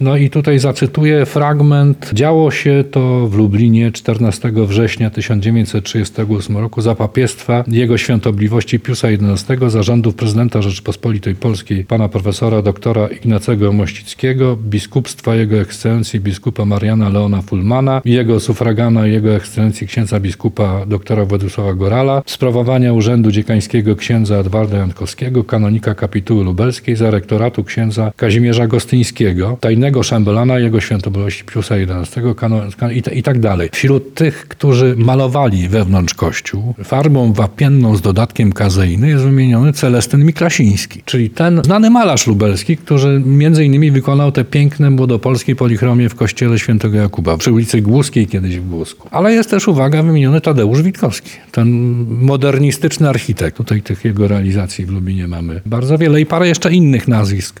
No i tutaj zacytuję fragment. Działo się to w Lublinie 14 września 1938 roku za papiestwa Jego Świątobliwości Piusa XI, zarządów prezydenta Rzeczypospolitej Polskiej pana profesora doktora Ignacego Mościckiego, biskupstwa Jego Ekscelencji biskupa Mariana Leona Fulmana, jego sufragana Jego Ekscelencji księdza biskupa doktora Władysława Gorala, sprawowania urzędu dziekańskiego księdza Edwarda Jankowskiego, kanonika kapituły lubelskiej, za rektoratu księdza Kazimierza Gostyńskiego, tajnego szambelana Jego Świątobliwości Piusa XI i tak dalej. Wśród tych, którzy malowali wewnątrz kościół, farbą wapienną z dodatkiem kazeiny jest wymieniony Celestyn Miklasiński, czyli ten znany malarz lubelski, który między innymi wykonał te piękne młodopolskie polichromie w kościele świętego Jakuba przy ulicy Głuskiej, kiedyś w Głusku. Ale jest też, uwaga, wymieniony Tadeusz Witkowski, ten modernistyczny architekt. Tutaj tych jego realizacji w Lubinie mamy bardzo wiele i parę jeszcze innych nazwisk,